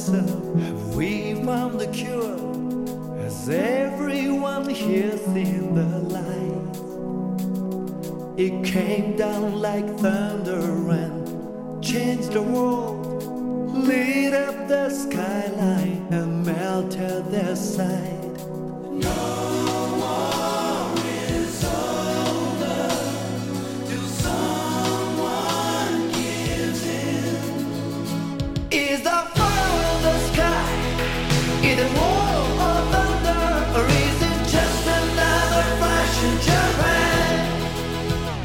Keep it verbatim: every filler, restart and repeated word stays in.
yourself, have we found the cure? Has everyone here seen the light? It came down like thunder and changed the world, lit up the skyline.